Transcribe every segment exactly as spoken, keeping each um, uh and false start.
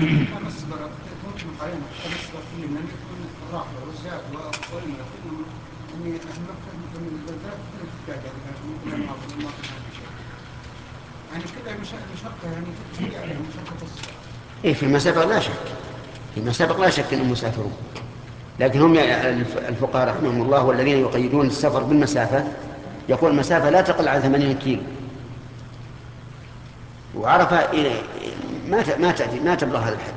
خمس مرات ممكن علينا خمس مرات في اليمن يكون الراحة والزاد والماء كلهم أني أهم من البلدات كلها تحتاج يعني ممكن ما ما في شيء يعني كذا مشقة يعني تجي عليهم مشقة السفر. إيه فيما سبق لا شك، فيما سبق لا شك أنهم مسافرون، لكن هم الفقهاء رحمهم الله والذين يقيدون السفر بالمسافة يقول المسافة لا تقل عن ثمانين كيلو، وعرفة إلى ما ما تأتي ما تبلغ هذا الحد.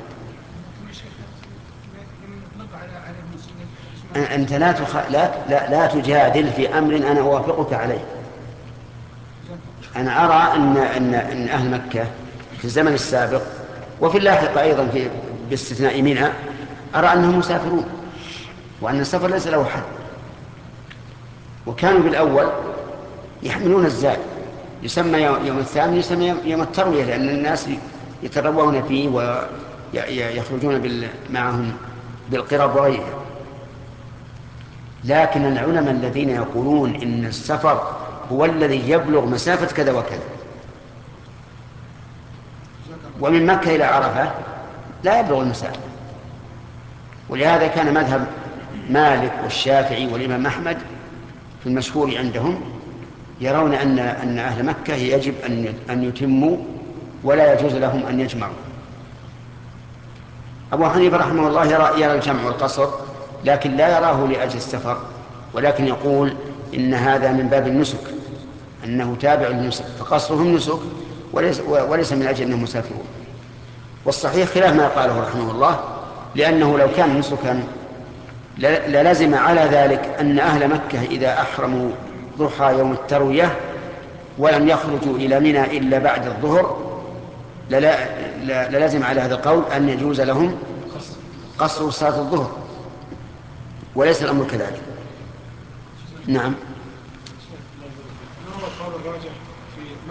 أنت لا, تخ... لا, لا, لا تجادل في أمر أنا أوافقك عليه. أنا أرى أن, أن, أن أهل مكة في الزمن السابق وفي اللاحق أيضا في باستثناء منى أرى أنهم مسافرون وأن السفر ليس له حد، وكانوا بالأول يحملون الزاد يسمى يوم الثامن يسمى يوم التروية لأن الناس يتروون فيه ويخرجون معهم بالقرب وغيرها. لكن العلماء الذين يقولون إن السفر هو الذي يبلغ مسافة كذا وكذا ومن مكة إلى عرفة لا يبلغ المسافة، ولهذا كان مذهب مالك والشافعي والإمام أحمد في المشهور عندهم يرون أن أن أهل مكة يجب أن أن يتموا ولا يجوز لهم أن يجمعوا. أبو حنيفة رحمه الله يرى, يرى الجمع والقصر لكن لا يراه لأجل السفر، ولكن يقول إن هذا من باب النسك أنه تابع للنسك فقصرهم نسك وليس, وليس من أجل أنهم مسافرون. والصحيح خلاف ما قاله رحمه الله، لأنه لو كان نسكا للزم على ذلك أن أهل مكة إذا أحرموا ضحى يوم التروية ولم يخرجوا إلى منى إلا بعد الظهر للزم على هذا القول أن يجوز لهم قصر صلاة الظهر، وليس الأمر كذلك. نعم.